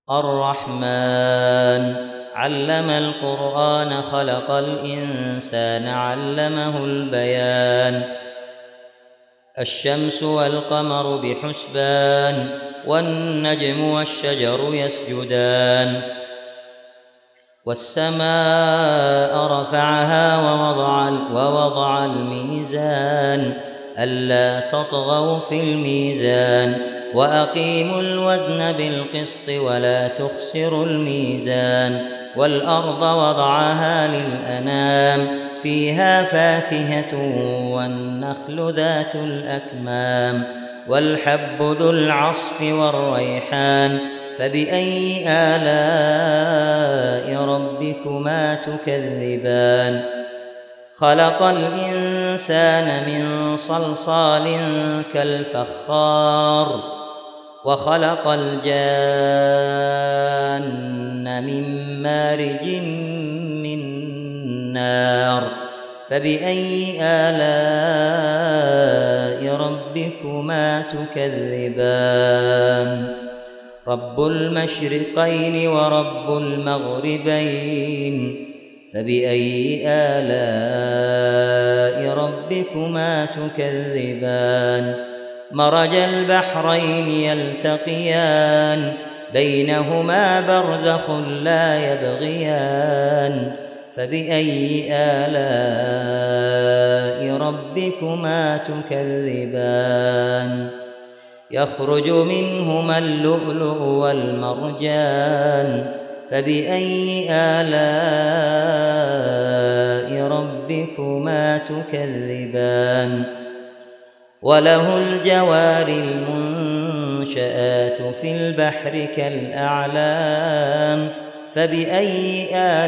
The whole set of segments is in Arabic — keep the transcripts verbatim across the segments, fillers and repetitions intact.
الرحمن علم القرآن خلق الإنسان علمه البيان. الشمس والقمر بحسبان والنجم والشجر يسجدان. والسماء رفعها ووضع, ووضع الميزان ألا تطغوا في الميزان وأقيموا الوزن بالقسط ولا تخسروا الميزان. والأرض وضعها للأنام فيها فاكهة والنخل ذات الأكمام والحب ذو العصف والريحان فبأي آلاء ربكما تكذبان. خلق الإنسان من صلصال كالفخار وخلق الجان من مارج من نار فبأي آلاء ربكما تكذبان. رب المشرقين ورب المغربين فبأي آلاء ربكما تكذبان. مرج البحرين يلتقيان بينهما برزخ لا يبغيان فبأي آلاء ربكما تكذبان. يخرج منهما اللؤلؤ والمرجان فبأي آلاء ربكما تكذبان. وله الجوار المنشآت في البحر كالأعلام فبأي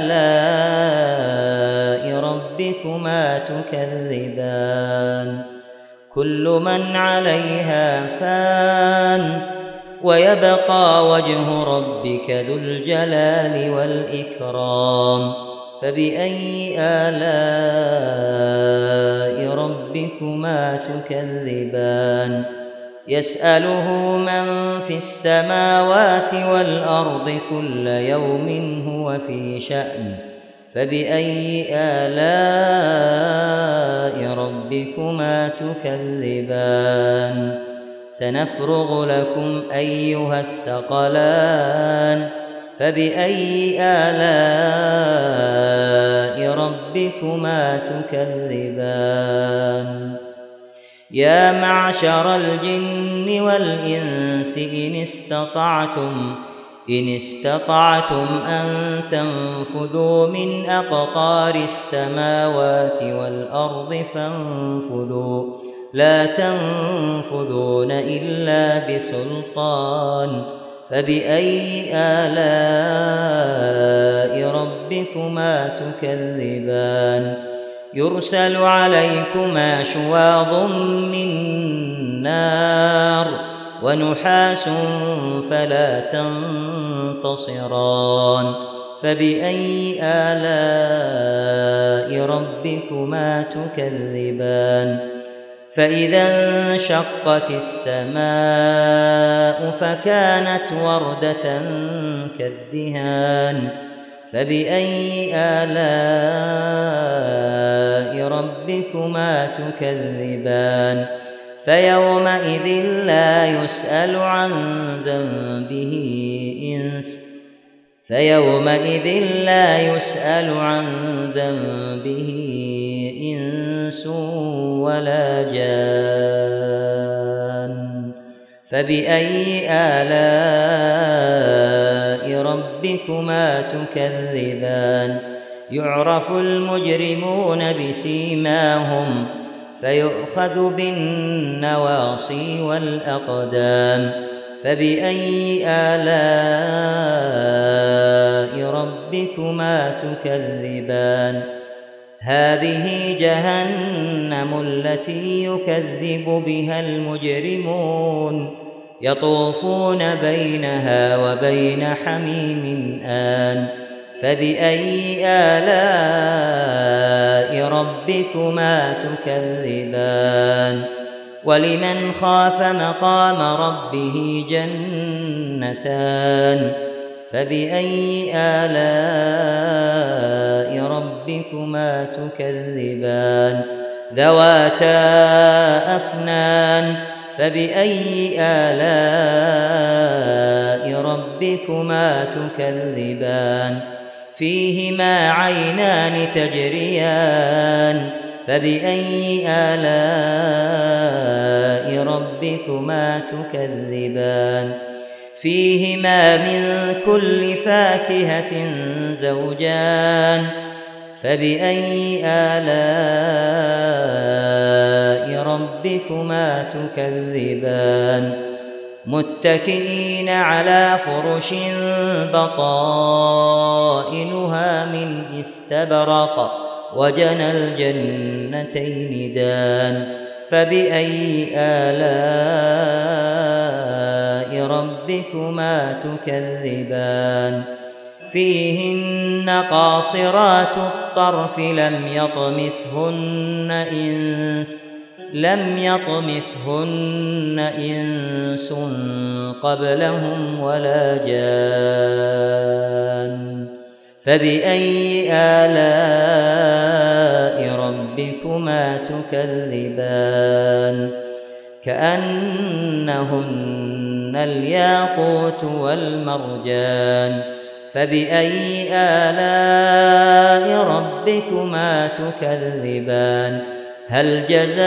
آلاء ربكما تكذبان. كل من عليها فان ويبقى وجه ربك ذو الجلال والإكرام فبأي آلاء ربكما تكذبان. يسأله من في السماوات والأرض كل يوم هو في شأن فبأي آلاء ربكما تكذبان. سنفرغ لكم أيها الثقلان فبأي آلاء ربكما تكذبان. يا معشر الجن والإنس إن استطعتم إن استطعتم أن تنفذوا من أقطار السماوات والأرض فانفذوا لا تنفذون إلا بسلطان فبأي آلاء ربكما تكذبان. يرسل عليكما شواظ من نار ونحاس فلا تنتصران فبأي آلاء ربكما تكذبان. فإذا انشقت السماء فكانت وردة كالدهان فبأي آلاء ربكما تكذبان. فيومئذ لا يسأل عن ذنبه إنس فيومئذ لا يسأل عن ذنبه إنس ولا جان فبأي آلاء ربكما تكذبان. يعرف المجرمون بسيماهم فيؤخذ بالنواصي والأقدام فبأي آلاء ربكما تكذبان. هذه جهنم التي يكذب بها المجرمون يطوفون بينها وبين حميم آن فبأي آلاء ربكما تكذبان. ولمن خاف مقام ربه جنتان فبأي آلاء ربكما تكذبان ذواتا أفنان فبأي آلاء ربكما تكذبان فيهما عينان تجريان فبأي آلاء ربكما تكذبان فيهما من كل فاكهة زوجان فبأي آلاء ربكما تكذبان متكئين على فرش بطائنها من استبرق وجنى الجنتين دان فبأي آلاء ربكما تكذبان فيهن قاصرات الطرف لم يطمثهن إنس لم يطمثهن إنس قبلهم ولا جان فبأي آلاء ربكما تكذبان كأنهن الياقوت والمرجان فبأي آلاء ربكما تكذبان هل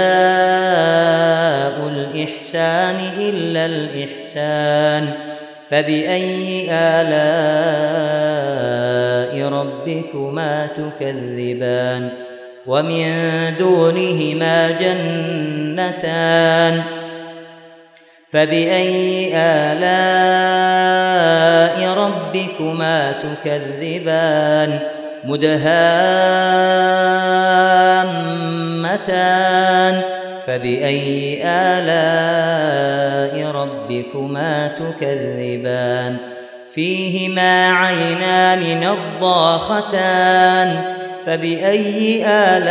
جزاء الإحسان إلا الإحسان فبأي آلاء ربكما تكذبان ومن دونهما جنتان فبأي آلاء ربكما تكذبان مدهامتان فبأي آلاء ربكما تكذبان فيهما عينان نضاختان فبأي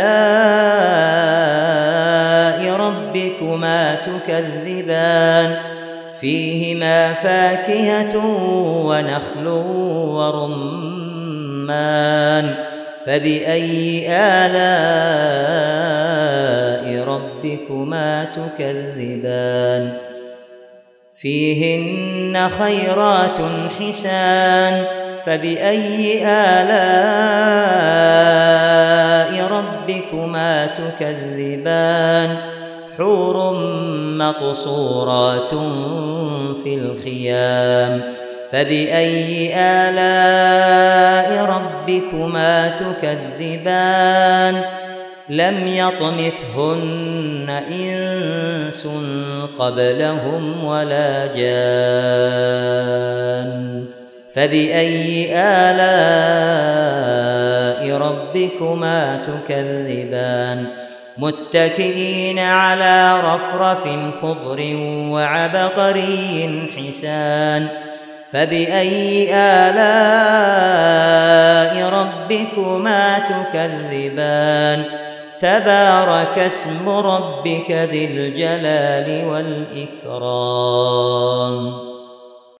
آلاء ربكما تكذبان فيهما فاكهة ونخل ورمان فبأي آلاء ربكما تكذبان فيهن خيرات حسان فبأي آلاء ربكما تكذبان حور مقصورات في الخيام فبأي آلاء ربكما تكذبان لم يطمثهن إنس قبلهم ولا جان فبأي آلاء ربكما تكذبان متكئين على رفرف خضر وعبقري حسان فبأي آلاء ربكما تكذبان تبارك اسم ربك ذي الجلال والإكرام.